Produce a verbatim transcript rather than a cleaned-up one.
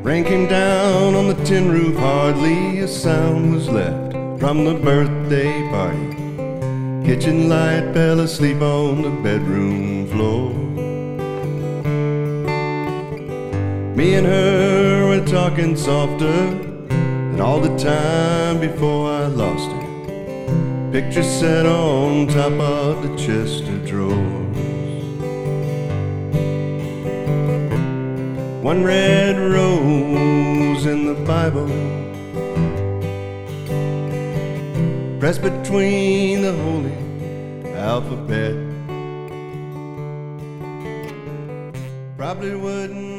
Rain came down on the tin roof, hardly a sound was left from the birthday party. Kitchen light fell asleep on the bedroom floor. Me and her were talking softer than all the time before I lost her. Picture set on top of the chest of drawers. One red rose in the Bible, pressed between the holy alphabet. Probably wouldn't